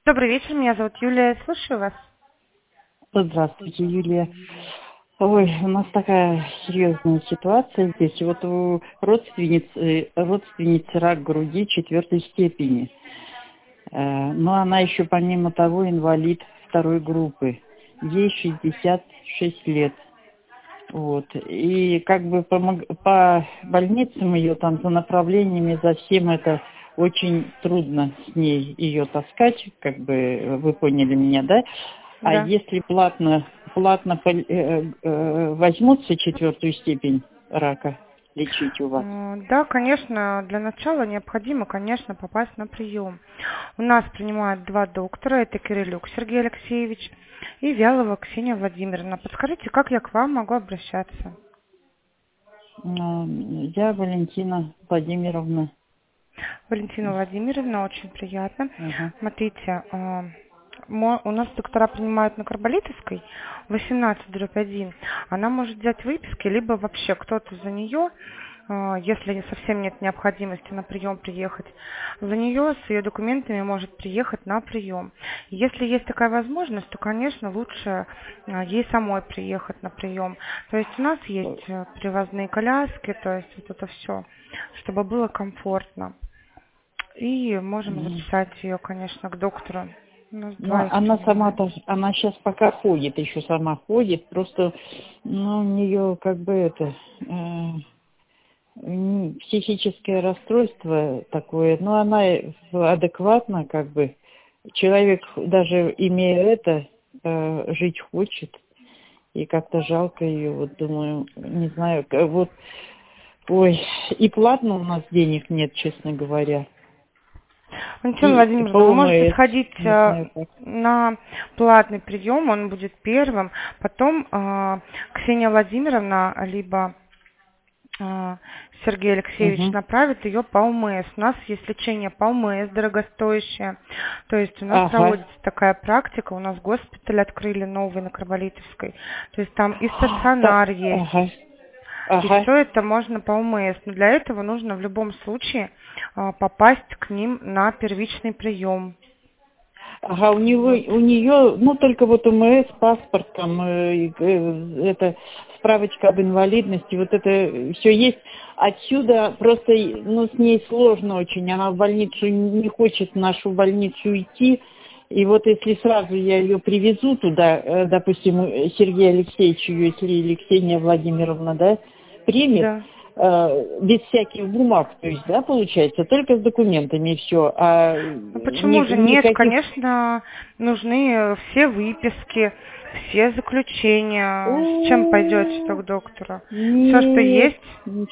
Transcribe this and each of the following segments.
Добрый вечер, меня зовут Юлия, слушаю вас. Здравствуйте, Юлия. Ой, у нас такая серьезная ситуация здесь. Вот у родственницы рак груди 4 степени. Но она еще помимо того инвалид 2 группы. Ей 66 лет. Вот. И как бы по больницам ее там за направлениями, за всем это очень трудно с ней ее таскать, как бы вы поняли меня, да? А Да. если платно возьмутся 4 степень рака лечить у вас? Да, конечно, для начала необходимо, конечно, попасть на прием. У нас принимают 2 доктора, это Кириллюк Сергей Алексеевич и Вялова Ксения Владимировна. Подскажите, как я к вам могу обращаться? Я Валентина Владимировна. Валентина Владимировна, очень приятно. Ага. Смотрите, у нас доктора принимают на Карболитовской 18/1. Она может взять выписки, либо вообще кто-то за нее, если совсем нет необходимости на прием приехать, за нее с ее документами может приехать на прием. Если есть такая возможность, то, конечно, лучше ей самой приехать на прием. То есть у нас есть привозные коляски, то есть вот это все, чтобы было комфортно. И можем записать ее, конечно, к доктору. У нас Ну, 2 их она принимают. она сейчас пока ходит, еще сама ходит, просто, у нее как бы психическое расстройство такое, но она адекватна, как бы, человек, даже имея это, жить хочет, и как-то жалко ее, вот думаю, не знаю, вот, ой, и платно у нас денег нет, честно говоря. Валентина И Владимировна, вы можете ПОМС, сходить не знаю как. на платный прием, он будет первым, потом Ксения Владимировна, либо Сергей Алексеевич Угу. направит ее по ОМС. У нас есть лечение по ОМС дорогостоящее. То есть у нас Ага. проводится такая практика, у нас госпиталь открыли новый на Карболитовской. То есть там и стационар есть. Ага. И Ага. все это можно по ОМС. Но для этого нужно в любом случае попасть к ним на первичный прием. Ага, у Вот. нее, только вот УМС, паспорт, там, это справочка об инвалидности, вот это все есть. Отсюда просто, с ней сложно очень. Она в больницу не хочет, в нашу больницу идти. И вот если сразу я ее привезу туда, допустим, Сергею Алексеевичу, если или Ксения Владимировна, да, примет, Да. без всяких бумаг, то есть, да, получается, только с документами и все, а Ну почему же нет? никаких... Конечно, нужны все выписки, все заключения. С чем пойдете О, к доктору? Все, что нет, есть,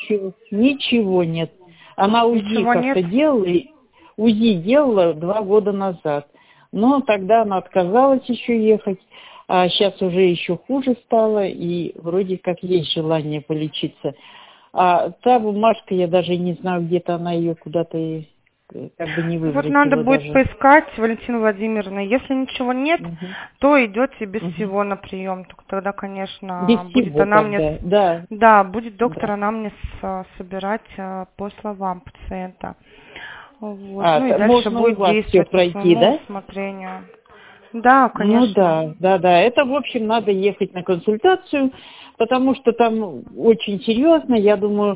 ничего нет. Она УЗИ ничего нет. как-то делала, УЗИ делала 2 года назад, но тогда она отказалась еще ехать, а сейчас уже еще хуже стало, и вроде как есть желание полечиться. А та бумажка, я даже не знаю, где-то она ее куда-то как бы не Вот надо выбросила будет даже. поискать, Валентина Владимировна. Если ничего нет, Мгм. то идете без Мгм. всего на прием. Только тогда, Без конечно, будет всего анамнез. тогда, да, Да, будет доктор да. анамнез собирать по словам пациента. Вот. Ну и дальше Можно у будет вас все действовать по пройти, своему да? усмотрению. Да, Ну конечно. да, да, да. Это, в общем, надо ехать на консультацию, потому что там очень серьезно. Я думаю,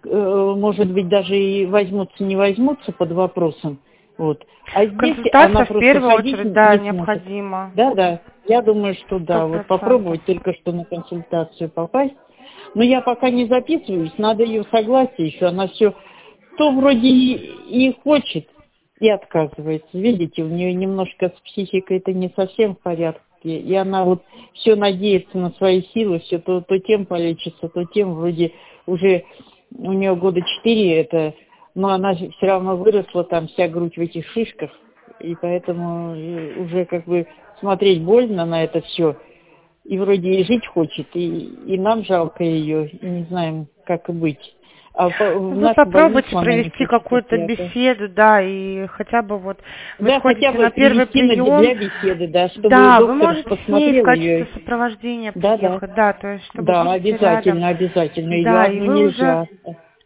может быть, даже и возьмутся, не возьмутся под вопросом. Вот. А здесь она Консультация в просто первую ходить очередь, да, не сможет. необходима. Да, да. Я думаю, что Сто да. Вот процентов. попробовать только что на консультацию попасть. Но я пока не записываюсь, надо ее согласие еще. Она все то вроде и хочет, и отказывается. Видите, у нее немножко с психикой это не совсем в порядке. И она вот все надеется на свои силы, все то тем полечится, то тем вроде уже у нее года 4 это, но она все равно выросла, там вся грудь в этих шишках, и поэтому уже как бы смотреть больно на это все. И вроде и жить хочет, и нам жалко ее, и не знаем, как и быть. В Вы нашу попробуйте больницу она не провести хочет какую-то идти. беседу, да, и хотя бы вот вы Да, хотя сходите бы на первый привести прием, для беседы, да, чтобы да, вы доктор можете с ней в посмотрел качестве ее. сопровождения Да, да. приехать, да, то есть чтобы Да, будете рядом, обязательно, обязательно. Ее да, и одну вы уже нельзя.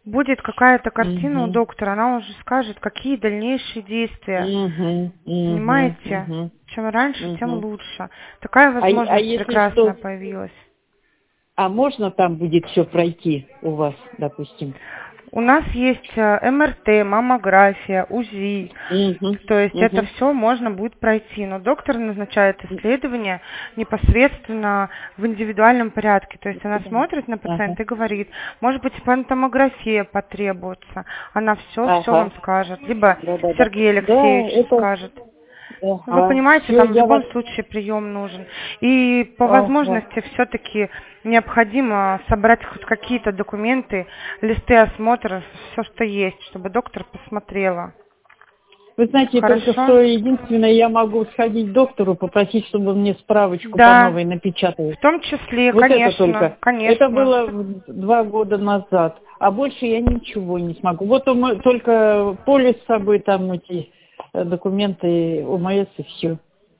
будет какая-то картина у Мгм. доктора, она уже скажет, какие дальнейшие действия. Мгм. Мгм. Понимаете? Мгм. Чем раньше, тем Мгм. лучше. Такая А возможность если прекрасная что, появилась. а можно там будет все пройти у вас, допустим? У нас есть МРТ, маммография, УЗИ. Мгм. То есть это Мгм. все можно будет пройти, но доктор назначает исследование непосредственно в индивидуальном порядке. То есть она смотрит на Ага. пациента и говорит, может быть, томография потребуется. Она все вам Ага. скажет. Либо Да-да-да. Сергей Да, Алексеевич это... скажет. Вы Ага. понимаете, Все, там в я вас... любом случае прием нужен. И по Ага. возможности все-таки необходимо собрать хоть какие-то документы, листы осмотров, все, что есть, чтобы доктор посмотрела. Вы знаете, только Хорошо? что единственное, я могу сходить к доктору, попросить, чтобы он мне справочку по Да, новой напечатал. в том числе, Вот это конечно, только. Это конечно. было 2 года назад. А больше я ничего не смогу. Вот только полис с собой, там эти документы, ОМС и все.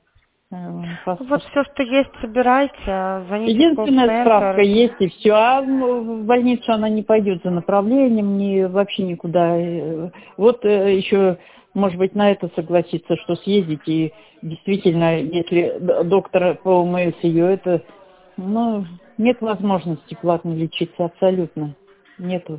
Вот Паспорт. все, что есть, собирайте, звоните в Единственная справка колл-центр. есть и все. А в больницу она не пойдет за направлением, вообще никуда. Вот еще, может быть, на это согласиться, что съездить и действительно, если доктор по ОМС ее, это, ну, нет возможности платно лечиться абсолютно. Нету.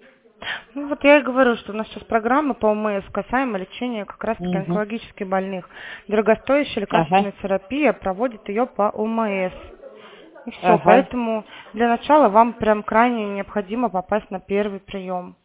Ну вот я и говорю, что у нас сейчас программа по ОМС касаемо лечения как раз-таки Мгм. онкологически больных. Дорогостоящая Ага, лекарственная терапия проводит ее по ОМС. И все, ага. поэтому для начала вам прям крайне необходимо попасть на первый прием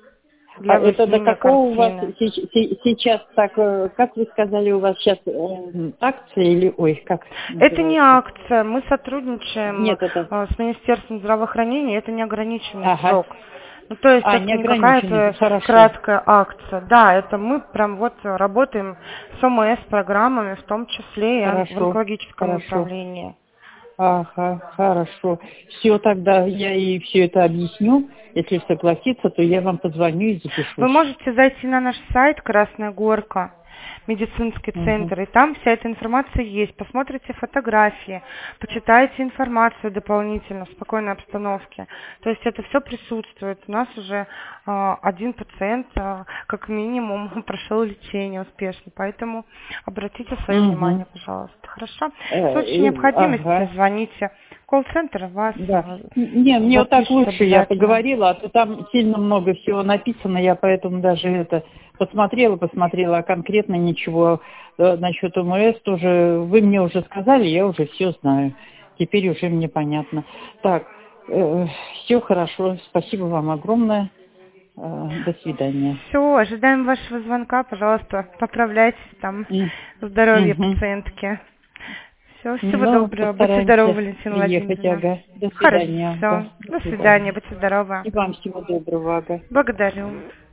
А для это до выяснения какого у вас картины. сейчас так, как вы сказали, у вас сейчас акция или, ой, как Это не называется? акция, мы сотрудничаем Нет, это... с Министерством здравоохранения, это неограниченный Ага. срок. Ну, то есть А, это не неограниченный. какая-то Хорошо. краткая акция. Да, это мы прям вот работаем с ОМС программами, в том числе и в Хорошо. онкологическом Хорошо. направлении. Ага, хорошо. Все, тогда я ей все это объясню. Если согласится, то я вам позвоню и Вы запишусь. можете зайти на наш сайт «Красная горка», медицинский Угу. центр, и там вся эта информация есть. Посмотрите фотографии, почитайте информацию дополнительно в спокойной обстановке. То есть это все присутствует. У нас уже один пациент как минимум прошел лечение успешно, поэтому обратите свое Угу. внимание, пожалуйста. Хорошо? В случае необходимости Ага. звоните. Колл-центр вас Да. Не, мне вот так запишет лучше, я обязательно. поговорила, а то там сильно много всего написано, я поэтому даже это посмотрела, а конкретно ничего насчет ОМС тоже, вы мне уже сказали, я уже все знаю. Теперь уже мне понятно. Так, все хорошо, спасибо вам огромное, до свидания. Все, ожидаем вашего звонка, пожалуйста, поправляйтесь там, М, здоровье мгм. пациентки. Все, всего Ну, доброго, будьте здоровы, постараемся Валентина приехать, Владимировна. ага. До свидания, ага. Хорошо, До до свидания, свидания. будьте здоровы. И вам всего доброго, ага. Благодарю.